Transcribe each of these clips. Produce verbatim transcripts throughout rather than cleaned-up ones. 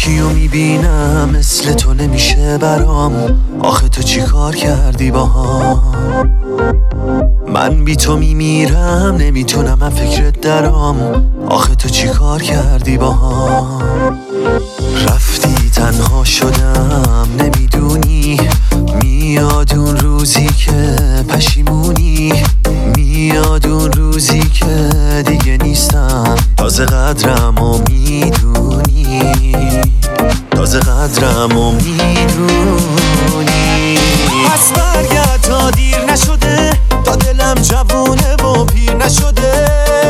کیو میبینم مثل تو نمیشه برام. آخه تو چی کار کردی با هم؟ من بی تو میمیرم نمیتونم من فکرت درام. آخه تو چی کار کردی با هم؟ رفتی تنها شدم نمیدونی. میاد اون روزی که پشیمونی. میاد اون روزی که دیگه نیستم. تازه قدرمو میدونی. تازه قدرمو میدونی. پس برگرد تا دیر نشده. تا دلم جوونه و پیر نشده.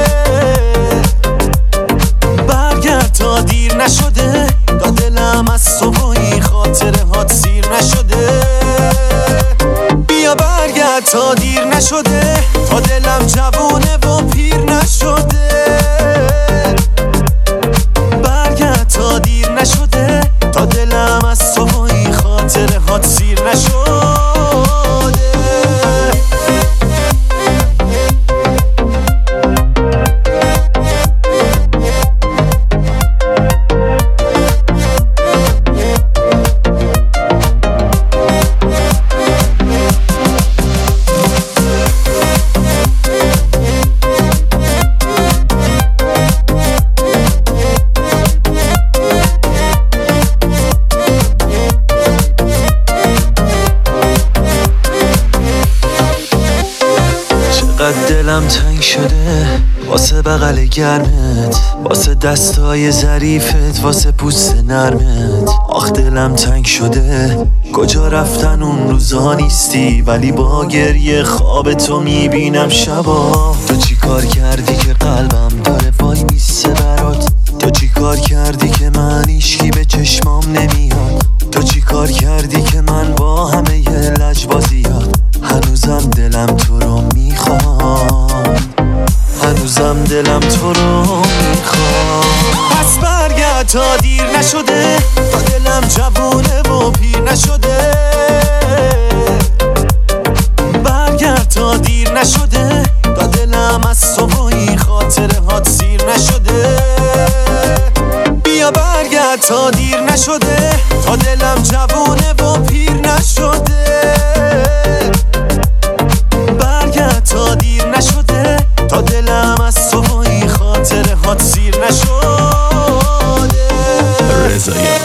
برگرد تا دیر نشده. تا دلم از تو و این خاطره هات سیر نشده. بیا برگرد تا دیر نشده. تا دلم جوونه و پیر نشده. برگرد تا دیر نشده. تا دلم از تو و این خاطره هات سیر نشده. دلم تنگ شده واسه بغل گرمت. واسه دستای ظریفت. واسه پوست نرمت. آخ دلم تنگ شده. کجا رفتن اون روزا نیستی. ولی با گریه خواب تو میبینم شبا. تو چی کار کردی که قلبم داره وای میسته برات. تو چی کار کردی که من هیچکی به چشمام نمیاد. تو چی کار کردی که من با همه ی لجبازیات هنوزم دلم تو رو میخوام. هنوزم دلم تو رو میخوام. پس برگرد تا دیر نشده. تا دلم جوونه و پیر نشده. برگرد تا دیر نشده. تا دلم از تو و این خاطره هات سیر نشده. بیا برگرد تا دیر نشده. تا دلم جوونه و پیر نشده. برگرد تا دیر نشده. تا دلم از تو و این خاطره هات سیر نشده. رضایت